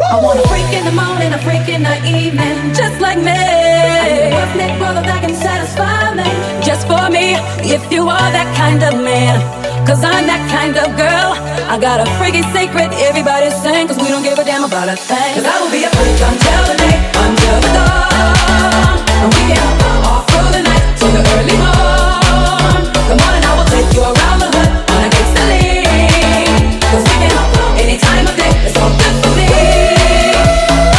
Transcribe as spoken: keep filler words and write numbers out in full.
I want a freak in the morning, a freak in the evening, just like me. I need a roughneck brother that can satisfy me, just for me, if you are that kind of man. Cause I'm that kind of girl. I got a freaky secret, everybody's saying, cause we don't give a damn about a thing. Cause I will be a freak until the day, until the dawn, and we can